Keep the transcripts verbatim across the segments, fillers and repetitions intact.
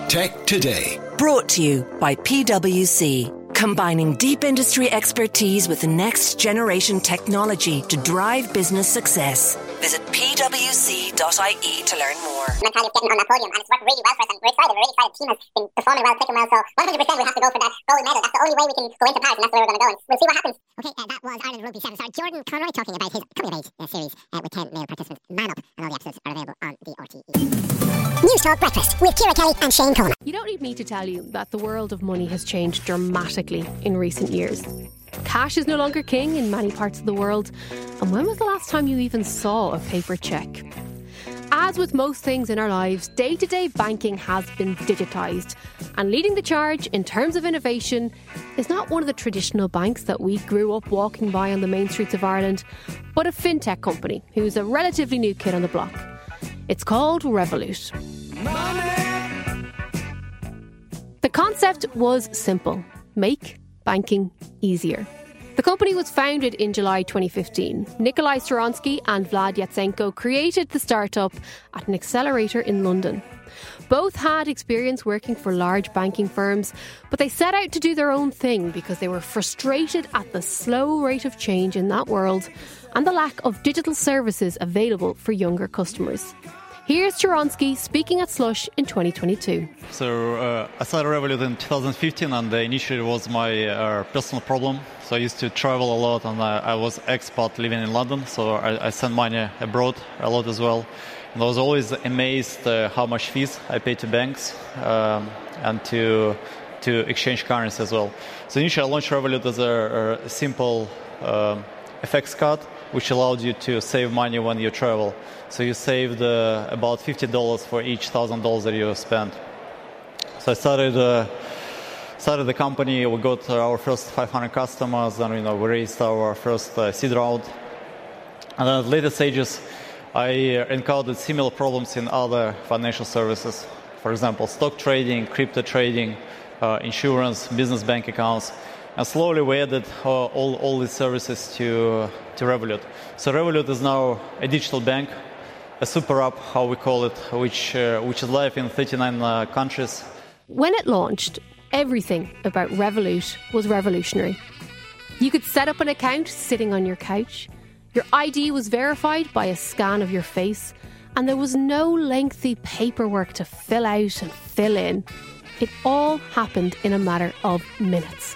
Tech Today. Brought to you by P W C. Combining deep industry expertise with next generation technology to drive business success. Visit p w c dot i e to learn more. Mentality's getting on that podium and it's worked really well for us and we're excited, we're really excited. The team has been performing well, clicking well, so one hundred percent we have to go for that gold medal. That's the only way we can go into Paris and that's the way we're going to go and we'll see what happens. Okay, uh, that was Ireland Rugby Sevens. Sorry, Jordan Conroy talking about his coming of age uh, series uh, with ten male participants. Man Up, and all the episodes are available on the R T E. News Talk Breakfast with Ciara Kelly and Shane Coleman. You don't need me to tell you that the world of money has changed dramatically in recent years. Cash is no longer king in many parts of the world. And when was the last time you even saw a paper cheque? As with most things in our lives, day-to-day banking has been digitised. And leading the charge in terms of innovation is not one of the traditional banks that we grew up walking by on the main streets of Ireland, but a fintech company who's a relatively new kid on the block. It's called Revolut. Money. The concept was simple. Make banking easier. The company was founded in July twenty fifteen. Nikolai Storonsky and Vlad Yatsenko created the startup at an accelerator in London. Both had experience working for large banking firms, but they set out to do their own thing because they were frustrated at the slow rate of change in that world and the lack of digital services available for younger customers. Here's Storonsky speaking at Slush in twenty twenty-two. So uh, I started Revolut in two thousand fifteen, and initially it was my uh, personal problem. So I used to travel a lot, and I, I was expat living in London, so I, I sent money abroad a lot as well. And I was always amazed uh, how much fees I paid to banks um, and to to exchange currency as well. So initially I launched Revolut as a, a simple uh, F X card, which allowed you to save money when you travel. So you saved uh, about fifty dollars for each one thousand dollars that you spent. So I started uh, started the company. We got our first five hundred customers, and you know we raised our first uh, seed round. And then at later stages, I encountered similar problems in other financial services. For example, stock trading, crypto trading, uh, insurance, business bank accounts. And slowly we added uh, all, all these services to, to Revolut. So Revolut is now a digital bank, a super app, how we call it, which, uh, which is live in thirty-nine uh, countries. When it launched, everything about Revolut was revolutionary. You could set up an account sitting on your couch. Your I D was verified by a scan of your face, and there was no lengthy paperwork to fill out and fill in. It all happened in a matter of minutes.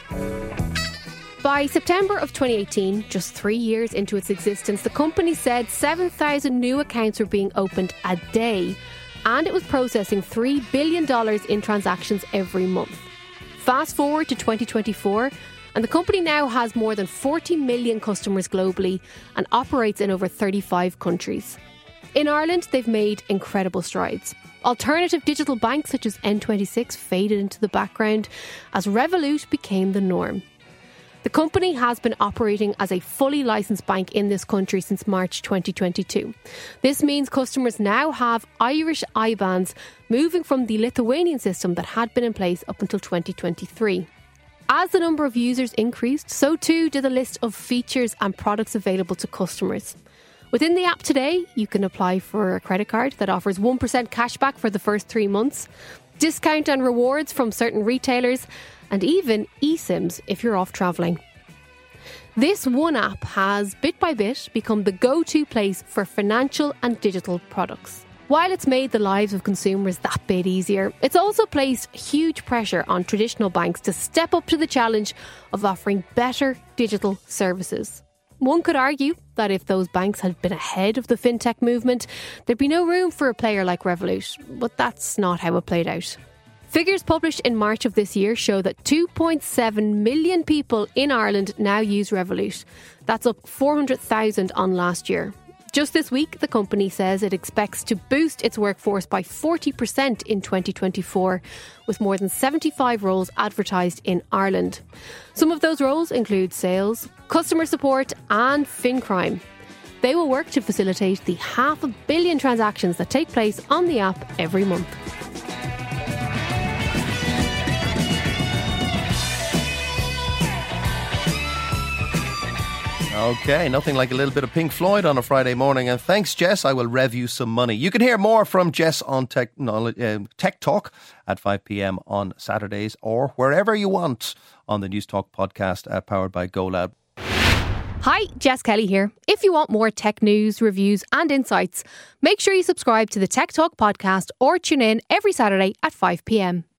By September of twenty eighteen, just three years into its existence, the company said seven thousand new accounts were being opened a day, and it was processing three billion dollars in transactions every month. Fast forward to twenty twenty-four, and the company now has more than forty million customers globally and operates in over thirty-five countries. In Ireland, they've made incredible strides. Alternative digital banks such as N twenty-six faded into the background as Revolut became the norm. The company has been operating as a fully licensed bank in this country since March twenty twenty-two. This means customers now have Irish I B A Ns, moving from the Lithuanian system that had been in place up until twenty twenty-three. As the number of users increased, so too did the list of features and products available to customers. Within the app today, you can apply for a credit card that offers one percent cashback for the first three months, discount and rewards from certain retailers, and even eSIMs if you're off travelling. This one app has, bit by bit, become the go-to place for financial and digital products. While it's made the lives of consumers that bit easier, it's also placed huge pressure on traditional banks to step up to the challenge of offering better digital services. One could argue that if those banks had been ahead of the fintech movement, there'd be no room for a player like Revolut, but that's not how it played out. Figures published in March of this year show that two point seven million people in Ireland now use Revolut. That's up four hundred thousand on last year. Just this week, the company says it expects to boost its workforce by forty percent in twenty twenty-four, with more than seventy-five roles advertised in Ireland. Some of those roles include sales, customer support and FinCrime. They will work to facilitate the half a billion transactions that take place on the app every month. Okay, nothing like a little bit of Pink Floyd on a Friday morning. And thanks, Jess. I will rev you some money. You can hear more from Jess on Technology, uh, Tech Talk at five p.m. on Saturdays or wherever you want on the News Talk podcast uh, powered by GoLab. Hi, Jess Kelly here. If you want more tech news, reviews and insights, make sure you subscribe to the Tech Talk podcast or tune in every Saturday at five p.m.